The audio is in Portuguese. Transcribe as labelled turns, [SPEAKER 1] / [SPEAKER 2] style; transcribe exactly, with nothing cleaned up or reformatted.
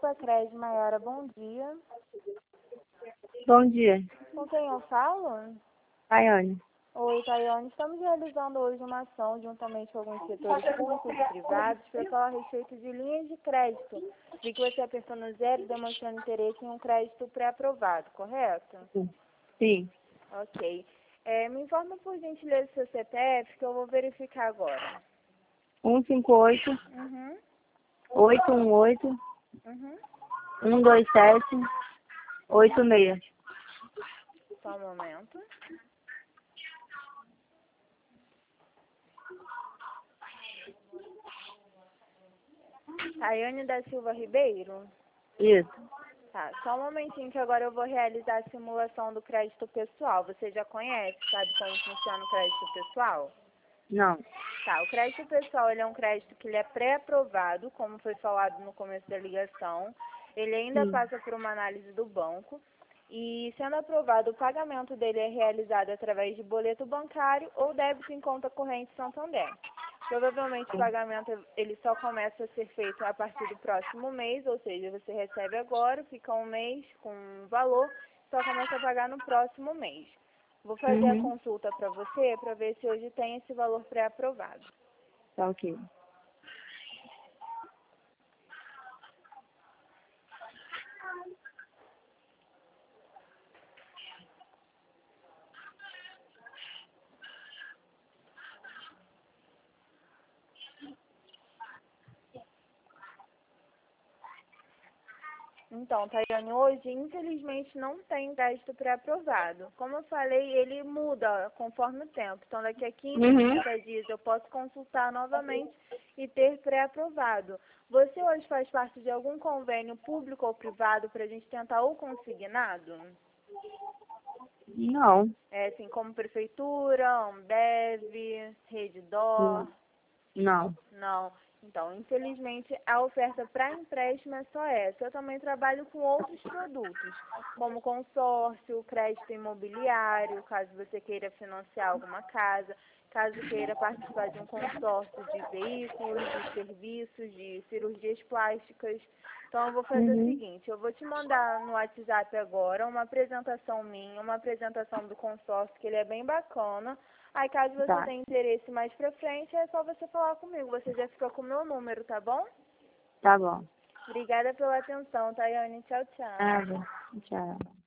[SPEAKER 1] Ciclopacred, Maiara, bom dia.
[SPEAKER 2] Bom dia,
[SPEAKER 1] Com quem eu falo?
[SPEAKER 2] Tayane.
[SPEAKER 1] Oi, Tayane. Estamos realizando hoje uma ação juntamente com alguns setores públicos e privados para falar a respeito de linhas de crédito. Vi que você apertou no zero demonstrando interesse em um crédito pré-aprovado, correto?
[SPEAKER 2] Sim,
[SPEAKER 1] Ok. É, me informa por gentileza o seu C P F que eu vou verificar agora.
[SPEAKER 2] um cinco oito,
[SPEAKER 1] Uhum,
[SPEAKER 2] oito um oito,
[SPEAKER 1] uhum.
[SPEAKER 2] um dois sete, oito seis.
[SPEAKER 1] Só um momento. Tayane da Silva Ribeiro?
[SPEAKER 2] Isso.
[SPEAKER 1] Tá, só um momentinho que agora eu vou realizar a simulação do crédito pessoal. Você já conhece, sabe como funciona o crédito pessoal?
[SPEAKER 2] Não.
[SPEAKER 1] Tá, o crédito pessoal ele é um crédito que ele é pré-aprovado, como foi falado no começo da ligação. Ele ainda
[SPEAKER 2] Sim.
[SPEAKER 1] passa por uma análise do banco. E, sendo aprovado, o pagamento dele é realizado através de boleto bancário ou débito em conta corrente Santander. Provavelmente o pagamento ele só começa a ser feito a partir do próximo mês, ou seja, você recebe agora, fica um mês com um valor, só começa a pagar no próximo mês. Vou fazer a
[SPEAKER 2] Uhum.
[SPEAKER 1] consulta para você para ver se hoje tem esse valor pré-aprovado.
[SPEAKER 2] Tá ok.
[SPEAKER 1] Então, Tayane, hoje, infelizmente, não tem crédito pré-aprovado. Como eu falei, ele muda conforme o tempo. Então, daqui a quinze,
[SPEAKER 2] Uhum.
[SPEAKER 1] trinta dias, eu posso consultar novamente e ter pré-aprovado. Você hoje faz parte de algum convênio público ou privado para a gente tentar o consignado?
[SPEAKER 2] Não.
[SPEAKER 1] É, assim, como Prefeitura, Ambev, Redditor?
[SPEAKER 2] Não.
[SPEAKER 1] Não. Então, infelizmente, a oferta para empréstimo é só essa. Eu também trabalho com outros produtos, como consórcio, crédito imobiliário, caso você queira financiar alguma casa, caso queira participar de um consórcio de veículos, de serviços, de cirurgias plásticas. Então, eu vou fazer o
[SPEAKER 2] Uhum.
[SPEAKER 1] seguinte, eu vou te mandar no WhatsApp agora uma apresentação minha, uma apresentação do consórcio, que ele é bem bacana. Aí, caso você
[SPEAKER 2] Tá.
[SPEAKER 1] tenha interesse mais pra frente, é só você falar comigo. Você já ficou com o meu número, tá bom?
[SPEAKER 2] Tá bom.
[SPEAKER 1] Obrigada pela atenção, Tayane. Tchau, tchau.
[SPEAKER 2] Tá bom. Tchau.